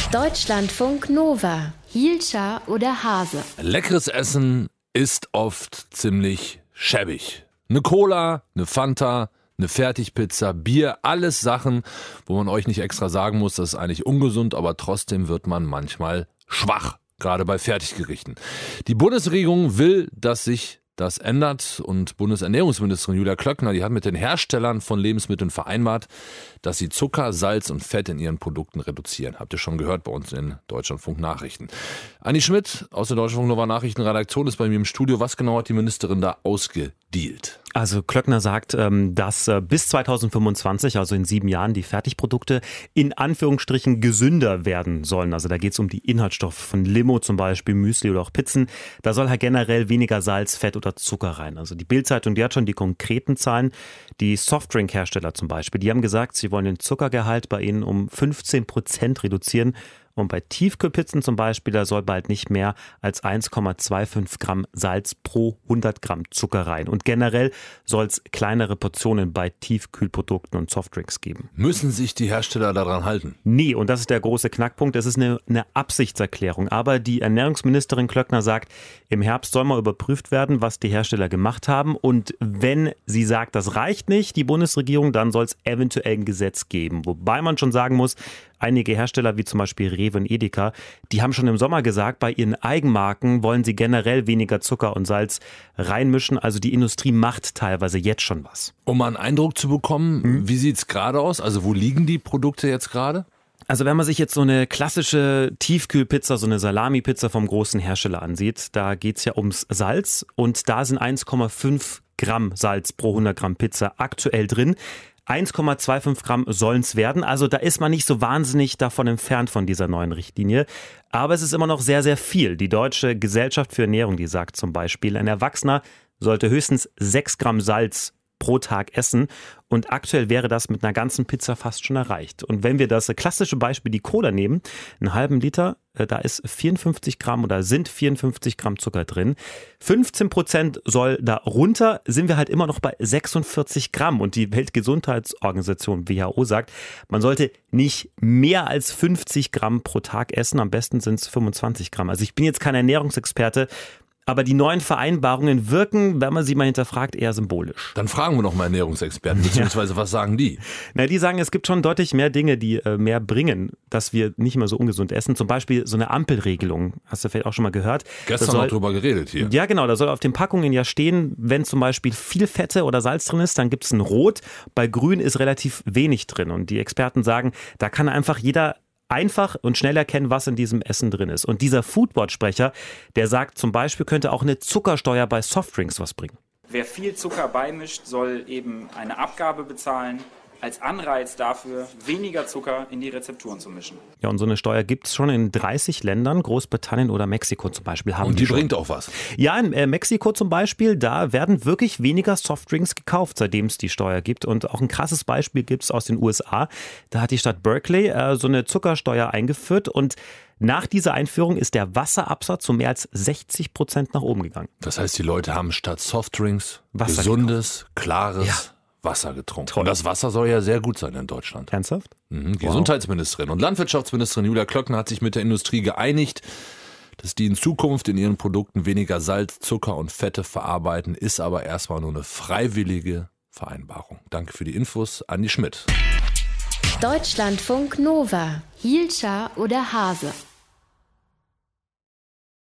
Deutschlandfunk Nova. Hielscher oder Hase? Leckeres Essen ist oft ziemlich schäbig. Eine Cola, eine Fanta, eine Fertigpizza, Bier, alles Sachen, wo man euch nicht extra sagen muss, das ist eigentlich ungesund, aber trotzdem wird man manchmal schwach, gerade bei Fertiggerichten. Die Bundesregierung will, dass sich das ändert und Bundesernährungsministerin Julia Klöckner, die hat mit den Herstellern von Lebensmitteln vereinbart, dass sie Zucker, Salz und Fett in ihren Produkten reduzieren. Habt ihr schon gehört bei uns in Deutschlandfunk Nachrichten. Anni Schmidt aus der Deutschlandfunk Nova Nachrichtenredaktion ist bei mir im Studio. Was genau hat die Ministerin da ausgedealt? Also Klöckner sagt, dass bis 2025, also in 7 Jahren, die Fertigprodukte in Anführungsstrichen gesünder werden sollen. Also da geht es um die Inhaltsstoffe von Limo zum Beispiel, Müsli oder auch Pizzen. Da soll halt generell weniger Salz, Fett oder Zucker rein. Also die Bild-Zeitung, die hat schon die konkreten Zahlen. Die Softdrink-Hersteller zum Beispiel, die haben gesagt, sie wollen den Zuckergehalt bei ihnen um 15% reduzieren. Und bei Tiefkühlpizzen zum Beispiel, da soll bald nicht mehr als 1,25 Gramm Salz pro 100 Gramm Zucker rein. Und generell soll es kleinere Portionen bei Tiefkühlprodukten und Softdrinks geben. Müssen sich die Hersteller daran halten? Nee, und das ist der große Knackpunkt. Es ist eine Absichtserklärung. Aber die Ernährungsministerin Klöckner sagt, im Herbst soll mal überprüft werden, was die Hersteller gemacht haben. Und wenn sie sagt, das reicht nicht, die Bundesregierung, dann soll es eventuell ein Gesetz geben. Wobei man schon sagen muss, einige Hersteller wie zum Beispiel Rewe und Edeka, die haben schon im Sommer gesagt, bei ihren Eigenmarken wollen sie generell weniger Zucker und Salz reinmischen. Also die Industrie macht teilweise jetzt schon was. Um mal einen Eindruck zu bekommen, wie sieht es gerade aus? Also wo liegen die Produkte jetzt gerade? Also wenn man sich jetzt so eine klassische Tiefkühlpizza, so eine Salami-Pizza vom großen Hersteller ansieht, da geht es ja ums Salz und da sind 1,5 Gramm Salz pro 100 Gramm Pizza aktuell drin. 1,25 Gramm sollen es werden. Also da ist man nicht so wahnsinnig davon entfernt von dieser neuen Richtlinie. Aber es ist immer noch sehr, sehr viel. Die Deutsche Gesellschaft für Ernährung, die sagt zum Beispiel, ein Erwachsener sollte höchstens 6 Gramm Salz pro Tag essen. Und aktuell wäre das mit einer ganzen Pizza fast schon erreicht. Und wenn wir das klassische Beispiel, die Cola nehmen, einen halben Liter, da ist 54 Gramm oder sind 54 Gramm Zucker drin. 15% soll da runter, sind wir halt immer noch bei 46 Gramm. Und die Weltgesundheitsorganisation WHO sagt, man sollte nicht mehr als 50 Gramm pro Tag essen. Am besten sind es 25 Gramm. Also ich bin jetzt kein Ernährungsexperte, aber die neuen Vereinbarungen wirken, wenn man sie mal hinterfragt, eher symbolisch. Dann fragen wir noch mal Ernährungsexperten, beziehungsweise was sagen die? Na, die sagen, es gibt schon deutlich mehr Dinge, die mehr bringen, dass wir nicht mehr so ungesund essen. Zum Beispiel so eine Ampelregelung, hast du vielleicht auch schon mal gehört. Gestern noch drüber geredet hier. Ja, genau, da soll auf den Packungen ja stehen, wenn zum Beispiel viel Fette oder Salz drin ist, dann gibt es ein Rot. Bei Grün ist relativ wenig drin. Und die Experten sagen, da kann einfach jeder einfach und schnell erkennen, was in diesem Essen drin ist. Und dieser Foodboard-Sprecher, der sagt zum Beispiel, könnte auch eine Zuckersteuer bei Softdrinks was bringen. Wer viel Zucker beimischt, soll eben eine Abgabe bezahlen, als Anreiz dafür, weniger Zucker in die Rezepturen zu mischen. Ja, und so eine Steuer gibt es schon in 30 Ländern, Großbritannien oder Mexiko zum Beispiel. Und die bringt auch was? Ja, in Mexiko zum Beispiel, da werden wirklich weniger Softdrinks gekauft, seitdem es die Steuer gibt. Und auch ein krasses Beispiel gibt es aus den USA. Da hat die Stadt Berkeley so eine Zuckersteuer eingeführt und nach dieser Einführung ist der Wasserabsatz um mehr als 60% nach oben gegangen. Das heißt, die Leute haben statt Softdrinks Wasser gesundes, klares Wasser getrunken. Toll. Und das Wasser soll ja sehr gut sein in Deutschland. Ernsthaft? Gesundheitsministerin und Landwirtschaftsministerin Julia Klöckner hat sich mit der Industrie geeinigt, dass die in Zukunft in ihren Produkten weniger Salz, Zucker und Fette verarbeiten, ist aber erstmal nur eine freiwillige Vereinbarung. Danke für die Infos, Anni Schmidt. Deutschlandfunk Nova. Hielscher oder Hase?